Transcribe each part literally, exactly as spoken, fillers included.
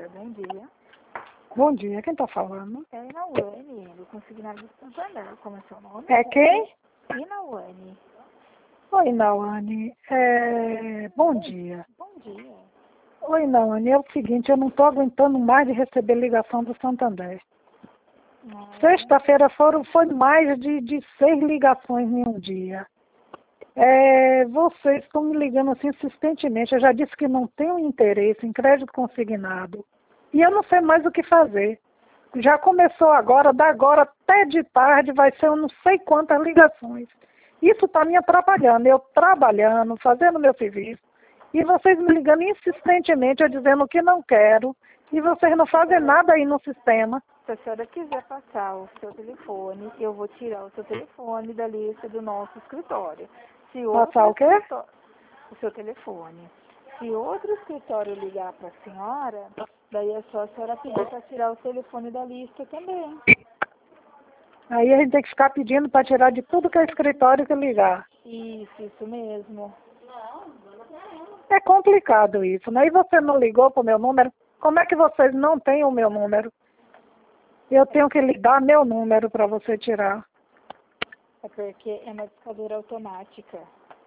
Luciara, bom dia. Bom dia, quem está falando? É Inauane, do Consignado de Santander. Como é seu nome? É quem? Inauane. Oi, Nauane. É... Bom dia. Bom dia. Oi, Nauane, é o seguinte, eu não estou aguentando mais de receber ligação do Santander. Não, Sexta-feira foram foi mais de, de seis ligações em um dia. É, vocês estão me ligando assim insistentemente. Eu já disse que não tenho interesse em crédito consignado. E eu não sei mais o que fazer. Já começou agora, da agora até de tarde vai ser eu não sei quantas ligações. Isso está me atrapalhando. Eu trabalhando, fazendo meu serviço. E vocês me ligando insistentemente, eu dizendo que não quero. E vocês não fazem nada aí no sistema. se a senhora quiser passar o seu telefone, eu vou tirar o seu telefone da lista do nosso escritório. Se outro Passar o quê? escritório- o seu telefone. Se outro escritório ligar para a senhora, daí é só a senhora pedir para tirar o telefone da lista também. Aí a gente tem que ficar pedindo para tirar de tudo que é escritório que ligar. Isso, isso mesmo. É complicado isso, né? E você não ligou para o meu número? Como é que vocês não têm o meu número? Eu tenho que lhe dar meu número para você tirar. É porque é uma discadura automática.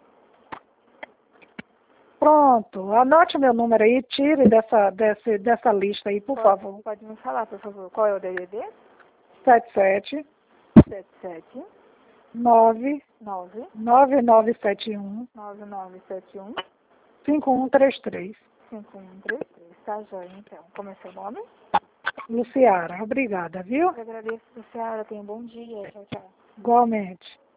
Pronto, anote meu número aí, tire dessa, desse, dessa lista aí, por Pode, favor. pode me falar, por favor, qual é o D D D? sete sete sete sete nove nove nove nove sete um nove nove sete um cinco um três três. cinco um três três. Tá, joia, então. Como é seu nome? Luciara, obrigada, viu? Eu agradeço, senhora. Tenha um bom dia. Tchau, tchau. Igualmente.